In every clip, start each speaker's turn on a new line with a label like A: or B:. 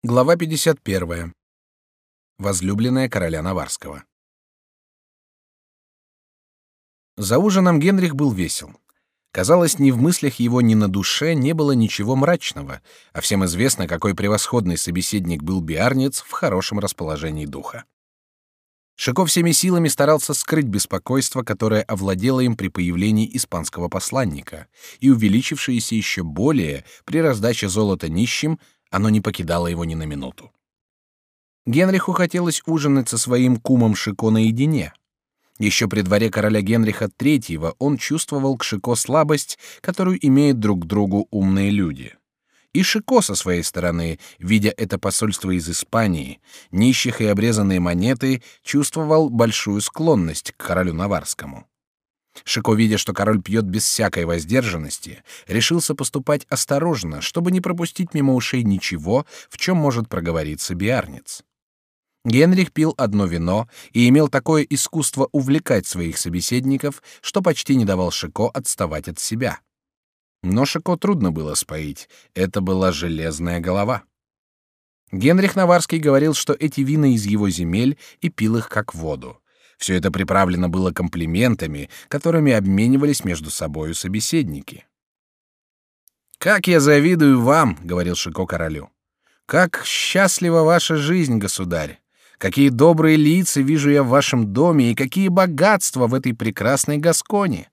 A: Глава 51. Возлюбленная короля Наварского. За ужином Генрих был весел. Казалось, ни в мыслях его, ни на душе не было ничего мрачного, а всем известно, какой превосходный собеседник был Биарниц в хорошем расположении духа. Шико всеми силами старался скрыть беспокойство, которое овладело им при появлении испанского посланника, и увеличившееся еще более при раздаче золота нищим, оно не покидало его ни на минуту. Генриху хотелось ужинать со своим кумом Шико наедине. Еще при дворе короля Генриха III он чувствовал к Шико слабость, которую имеют друг к другу умные люди. И Шико со своей стороны, видя это посольство из Испании, нищих и обрезанные монеты, чувствовал большую склонность к королю Наварскому. Шико, видя, что король пьет без всякой воздержанности, решился поступать осторожно, чтобы не пропустить мимо ушей ничего, в чем может проговориться Биарниц. Генрих пил одно вино и имел такое искусство увлекать своих собеседников, что почти не давал Шико отставать от себя. Но Шико трудно было споить, это была железная голова. Генрих Наварский говорил, что эти вина из его земель, и пил их как воду. Все это приправлено было комплиментами, которыми обменивались между собою собеседники. «Как я завидую вам», — говорил Шико королю. «Как счастлива ваша жизнь, государь! Какие добрые лица вижу я в вашем доме, и какие богатства в этой прекрасной Гасконе!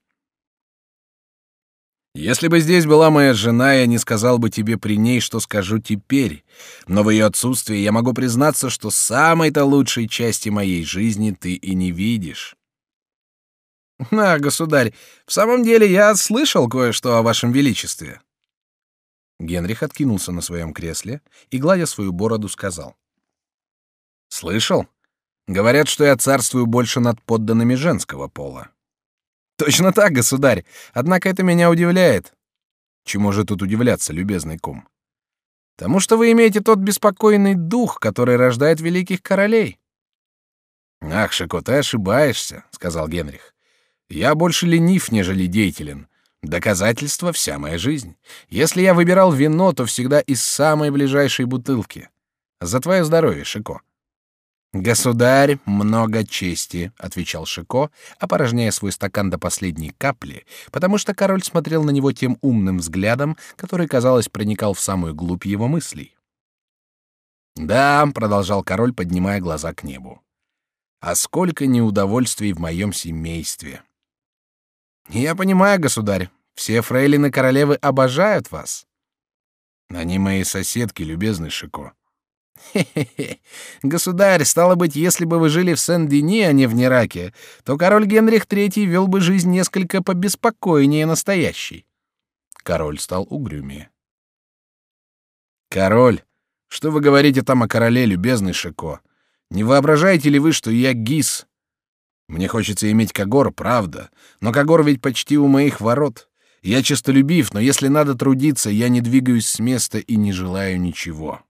A: Если бы здесь была моя жена, я не сказал бы тебе при ней, что скажу теперь, но в ее отсутствии я могу признаться, что самой-то лучшей части моей жизни ты и не видишь». Государь, в самом деле я слышал кое-что о вашем величестве». Генрих откинулся на своем кресле и, гладя свою бороду, сказал: «Слышал? Говорят, что я царствую больше над подданными женского пола». «Точно так, государь. Однако это меня удивляет». «Чему же тут удивляться, любезный кум?» «Тому, что вы имеете тот беспокойный дух, который рождает великих королей». «Ах, Шико, ты ошибаешься», — сказал Генрих. «Я больше ленив, нежели деятелен. Доказательство — вся моя жизнь. Если я выбирал вино, то всегда из самой ближайшей бутылки. За твое здоровье, Шико». «Государь, много чести», — отвечал Шико, опорожняя свой стакан до последней капли, потому что король смотрел на него тем умным взглядом, который, казалось, проникал в самую глубь его мыслей. «Да», — продолжал король, поднимая глаза к небу, — «а сколько неудовольствий в моем семействе!» «Я понимаю, государь, все фрейлины королевы обожают вас». «Они мои соседки, любезный Шико». «Хе-хе-хе. Государь, стало быть, если бы вы жили в Сен-Дени, а не в Нераке, то король Генрих III вел бы жизнь несколько побеспокойнее настоящей». Король стал угрюмее. «Король, что вы говорите там о короле, любезный Шико? Не воображаете ли вы, что я Гис? Мне хочется иметь Кагор, правда, но Кагор ведь почти у моих ворот. Я честолюбив, но если надо трудиться, я не двигаюсь с места и не желаю ничего».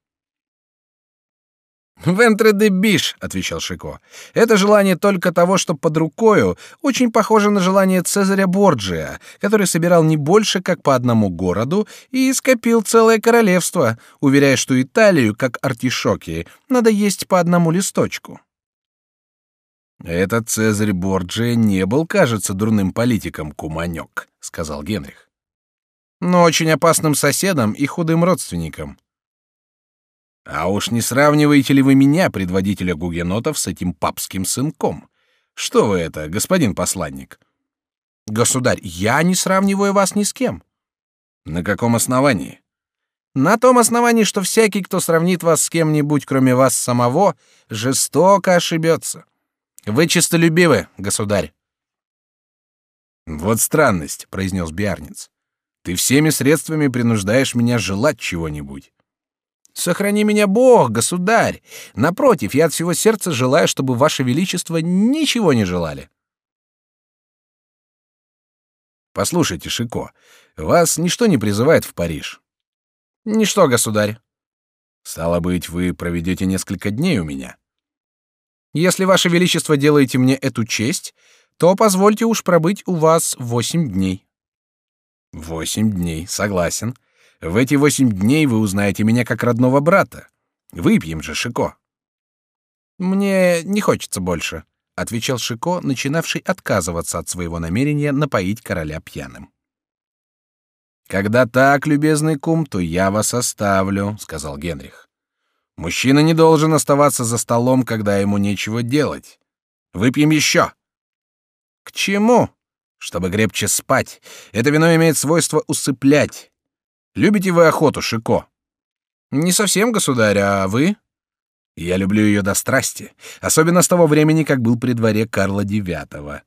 A: «Вентре де биш», — отвечал Шико. «Это желание только того, что под рукою, очень похоже на желание Цезаря Борджиа, который собирал не больше, как по одному городу, и скопил целое королевство, уверяя, что Италию, как артишоки, надо есть по одному листочку». «Этот Цезарь Борджиа не был, кажется, дурным политиком, куманек», — сказал Генрих. «Но очень опасным соседом и худым родственником». «А уж не сравниваете ли вы меня, предводителя гугенотов, с этим папским сынком? Что вы это, господин посланник?» «Государь, я не сравниваю вас ни с кем». «На каком основании?» «На том основании, что всякий, кто сравнит вас с кем-нибудь, кроме вас самого, жестоко ошибется. Вы честолюбивы, государь». «Вот странность», — произнес Биарниц. «Ты всеми средствами принуждаешь меня желать чего-нибудь». «Сохрани меня Бог, государь! Напротив, я от всего сердца желаю, чтобы ваше величество ничего не желали». «Послушайте, Шико, вас ничто не призывает в Париж?» «Ничто, государь». «Стало быть, вы проведете несколько дней у меня?» «Если ваше величество делаете мне эту честь, то позвольте уж пробыть у вас 8 дней». 8 дней, согласен. В эти 8 дней вы узнаете меня как родного брата. Выпьем же, Шико. Мне не хочется больше, отвечал Шико, начинавший отказываться от своего намерения напоить короля пьяным. Когда так, любезный кум, то я вас оставлю, сказал Генрих. Мужчина не должен оставаться за столом, когда ему нечего делать. Выпьем еще. К чему? Чтобы крепче спать. Это вино имеет свойство усыплять. Любите вы охоту, Шико? Не совсем, государь, а вы? Я люблю ее до страсти, особенно с того времени, как был при дворе Карла IX.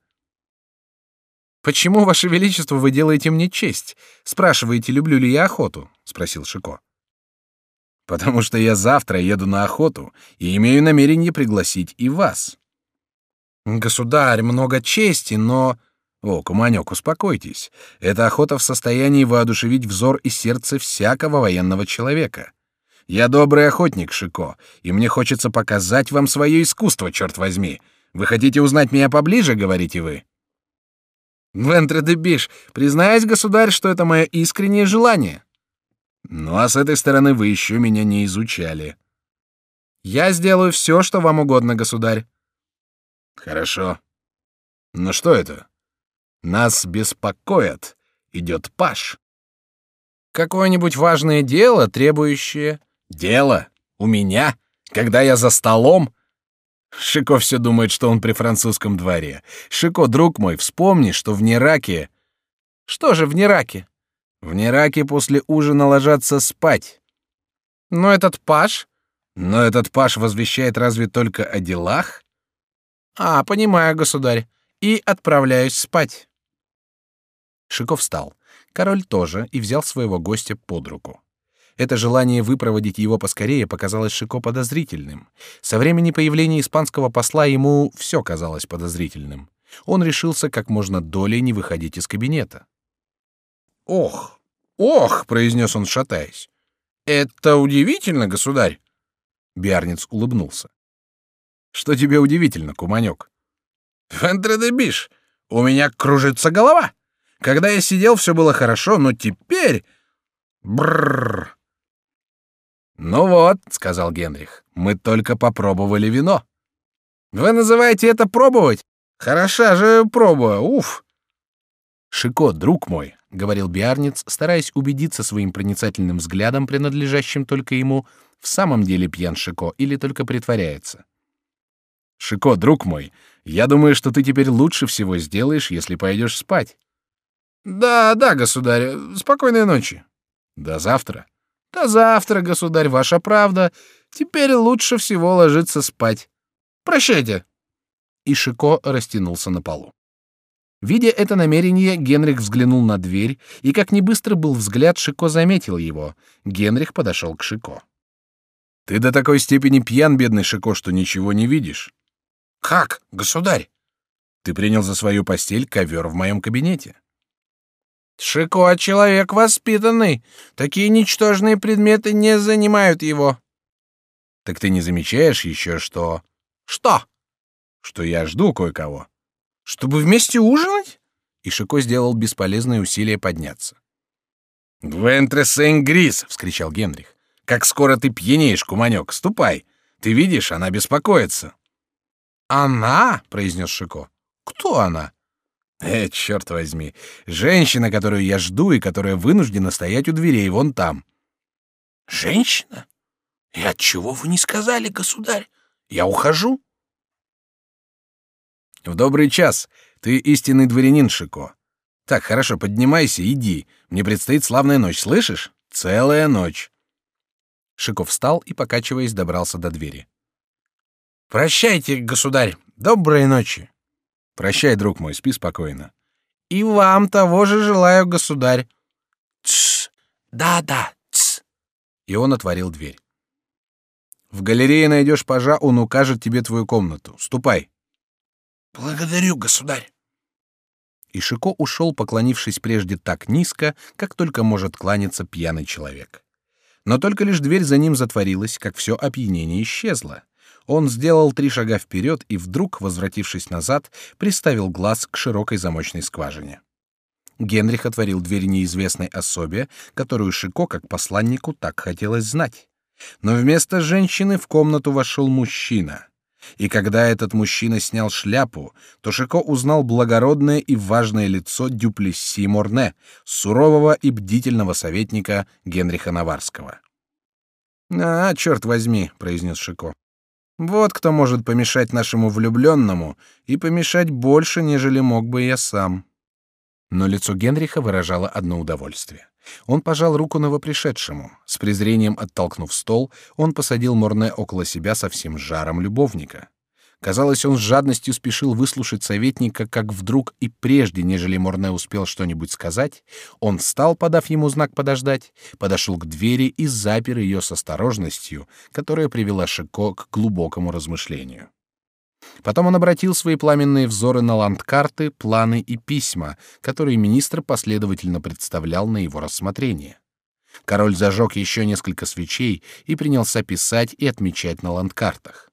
A: Почему, ваше величество, вы делаете мне честь? Спрашиваете, люблю ли я охоту? Спросил Шико. Потому что я завтра еду на охоту и имею намерение пригласить и вас. Государь, много чести, но... О, куманек, успокойтесь. Эта охота в состоянии воодушевить взор и сердце всякого военного человека. Я добрый охотник, Шико, и мне хочется показать вам свое искусство, черт возьми. Вы хотите узнать меня поближе, говорите вы? Вентре де Биш, признаюсь, государь, что это мое искреннее желание. Ну а с этой стороны вы еще меня не изучали. Я сделаю все, что вам угодно, государь. Хорошо. Но что это? Нас беспокоит. Идет паж. Какое-нибудь важное дело, требующее... Дело? У меня? Когда я за столом? Шико все думает, что он при французском дворе. Шико, друг мой, вспомни, что в Нераке... Что же в Нераке? В Нераке после ужина ложатся спать. Но этот паж возвещает разве только о делах? А, понимаю, государь. И отправляюсь спать. Шико встал. Король тоже и взял своего гостя под руку. Это желание выпроводить его поскорее показалось Шико подозрительным. Со времени появления испанского посла ему все казалось подозрительным. Он решился как можно долее не выходить из кабинета. «Ох, ох!» — произнес он, шатаясь. «Это удивительно, государь!» Биарниц улыбнулся. «Что тебе удивительно, куманек?» «Вентре де Биш, у меня кружится голова. Когда я сидел, все было хорошо, но теперь... Бррр!» «Ну вот», — сказал Генрих, — «мы только попробовали вино». «Вы называете это пробовать? Хороша же проба, уф!» «Шико, друг мой», — говорил Биарниц, стараясь убедиться своим проницательным взглядом, принадлежащим только ему, в самом деле пьян Шико или только притворяется. «Шико, друг мой, я думаю, что ты теперь лучше всего сделаешь, если пойдешь спать». «Да, да, государь, спокойной ночи». «До завтра». «До завтра, государь, ваша правда. Теперь лучше всего ложиться спать. Прощайте». И Шико растянулся на полу. Видя это намерение, Генрих взглянул на дверь, и как ни быстро был взгляд, Шико заметил его. Генрих подошел к Шико. «Ты до такой степени пьян, бедный Шико, что ничего не видишь». «Как, государь?» «Ты принял за свою постель ковер в моем кабинете». «Шико — человек воспитанный. Такие ничтожные предметы не занимают его». «Так ты не замечаешь еще, что...» «Что?» «Что я жду кое-кого». «Чтобы вместе ужинать?» И Шико сделал бесполезное усилие подняться. «Вентре Сен-Грис!» — вскричал Генрих. «Как скоро ты пьянеешь, куманек! Ступай! Ты видишь, она беспокоится». «Она?» — произнес Шико. «Кто она?» Черт возьми, женщина, которую я жду и которая вынуждена стоять у дверей вон там». «Женщина? И отчего вы не сказали, государь? Я ухожу». «В добрый час. Ты истинный дворянин, Шико. Так, хорошо, поднимайся, иди. Мне предстоит славная ночь, слышишь? Целая ночь». Шико встал и, покачиваясь, добрался до двери. «Прощайте, государь. Доброй ночи». «Прощай, друг мой, спи спокойно». «И вам того же желаю, государь». «Тсс! Да-да, тсс!» И он отворил дверь. «В галерее найдешь пажа, он укажет тебе твою комнату. Ступай». «Благодарю, государь». И Шико ушел, поклонившись прежде так низко, как только может кланяться пьяный человек. Но только лишь дверь за ним затворилась, как все опьянение исчезло. Он сделал 3 шага вперед и вдруг, возвратившись назад, приставил глаз к широкой замочной скважине. Генрих отворил дверь неизвестной особе, которую Шико, как посланнику, так хотелось знать. Но вместо женщины в комнату вошел мужчина. И когда этот мужчина снял шляпу, то Шико узнал благородное и важное лицо Дюплесси Морне, сурового и бдительного советника Генриха Наварского. Черт возьми», — произнес Шико. «Вот кто может помешать нашему влюбленному, и помешать больше, нежели мог бы я сам». Но лицо Генриха выражало одно удовольствие. Он пожал руку новопришедшему. С презрением оттолкнув стол, он посадил Морне около себя со всем жаром любовника. Казалось, он с жадностью спешил выслушать советника, как вдруг и прежде, нежели Морне успел что-нибудь сказать, он встал, подав ему знак подождать, подошел к двери и запер ее с осторожностью, которая привела Шико к глубокому размышлению. Потом он обратил свои пламенные взоры на ландкарты, планы и письма, которые министр последовательно представлял на его рассмотрение. Король зажег еще несколько свечей и принялся писать и отмечать на ландкартах.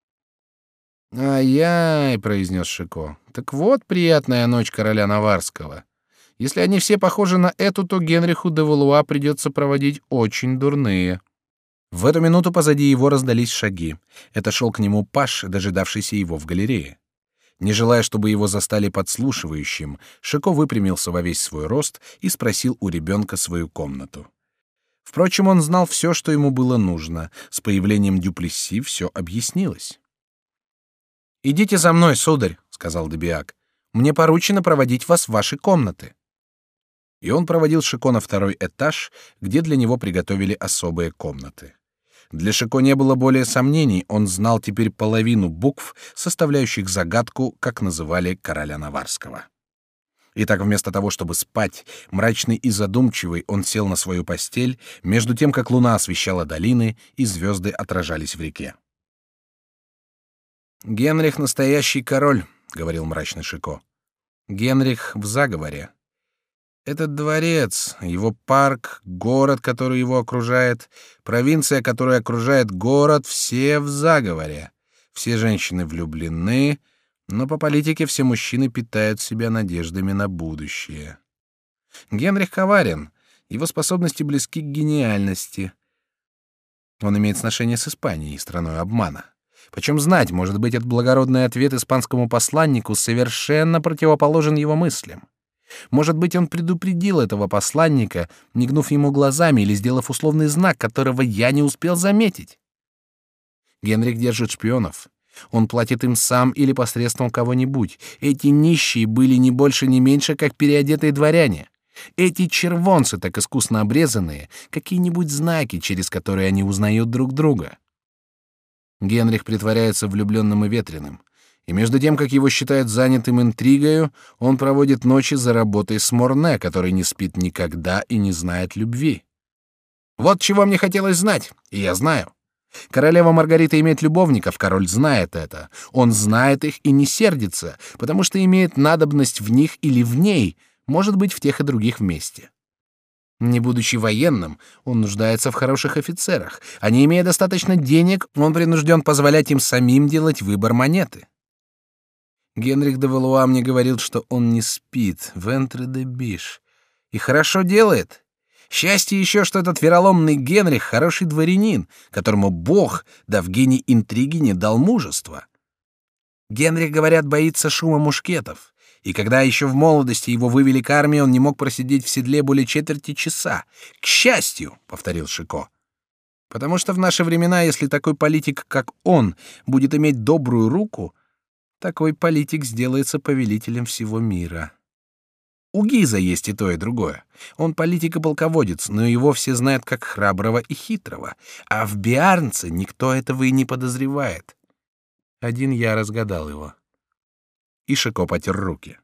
A: «Ай-яй», — произнес Шико, — «так вот приятная ночь короля Наварского. Если они все похожи на эту, то Генриху де Валуа придется проводить очень дурные». В эту минуту позади его раздались шаги. Это шел к нему паж, дожидавшийся его в галерее. Не желая, чтобы его застали подслушивающим, Шико выпрямился во весь свой рост и спросил у ребенка свою комнату. Впрочем, он знал все, что ему было нужно. С появлением Дюплесси все объяснилось. «Идите за мной, сударь», — сказал Дебиак. «Мне поручено проводить вас в ваши комнаты». И он проводил Шико на второй этаж, где для него приготовили особые комнаты. Для Шико не было более сомнений, он знал теперь половину букв, составляющих загадку, как называли короля Наварского. Итак, вместо того, чтобы спать, мрачный и задумчивый, он сел на свою постель, между тем, как луна освещала долины и звезды отражались в реке. «Генрих — настоящий король», — говорил мрачный Шико. «Генрих в заговоре. Этот дворец, его парк, город, который его окружает, провинция, которая окружает город, все в заговоре. Все женщины влюблены, но по политике все мужчины питают себя надеждами на будущее. Генрих коварен, его способности близки к гениальности. Он имеет сношение с Испанией, страной обмана. Почем знать, может быть, этот благородный ответ испанскому посланнику совершенно противоположен его мыслям. Может быть, он предупредил этого посланника, мигнув ему глазами или сделав условный знак, которого я не успел заметить. Генрих держит шпионов. Он платит им сам или посредством кого-нибудь. Эти нищие были ни больше, ни меньше, как переодетые дворяне. Эти червонцы, так искусно обрезанные, какие-нибудь знаки, через которые они узнают друг друга. Генрих притворяется влюбленным и ветреным. И между тем, как его считают занятым интригою, он проводит ночи за работой с Морне, который не спит никогда и не знает любви. Вот чего мне хотелось знать, и я знаю. Королева Маргарита имеет любовников, король знает это. Он знает их и не сердится, потому что имеет надобность в них или в ней, может быть, в тех и других вместе. Не будучи военным, он нуждается в хороших офицерах, а не имея достаточно денег, он принужден позволять им самим делать выбор монеты. Генрих де Валуа мне говорил, что он не спит, вентре де биш, и хорошо делает. Счастье еще, что этот вероломный Генрих хороший дворянин, которому Бог, дав гений интриги, не дал мужества. Генрих, говорят, боится шума мушкетов, и когда еще в молодости его вывели к армии, он не мог просидеть в седле более четверти часа. К счастью, — повторил Шико, — потому что в наши времена, если такой политик, как он, будет иметь добрую руку, такой политик сделается повелителем всего мира. У Гиза есть и то, и другое. Он политик и полководец, но его все знают как храброго и хитрого, а в Биарнце никто этого и не подозревает. Один я разгадал его. И Шико потер руки.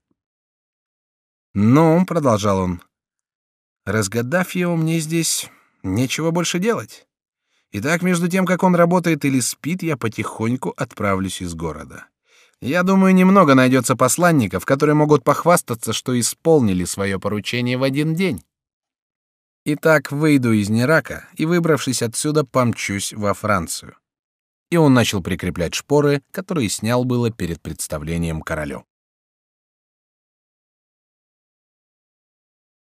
A: «Ну, — продолжал он, — разгадав его, мне здесь нечего больше делать. Итак, между тем, как он работает или спит, я потихоньку отправлюсь из города. Я думаю, немного найдется посланников, которые могут похвастаться, что исполнили свое поручение в один день. Итак, выйду из Нерака и, выбравшись отсюда, помчусь во Францию». И он начал прикреплять шпоры, которые снял было перед представлением королю.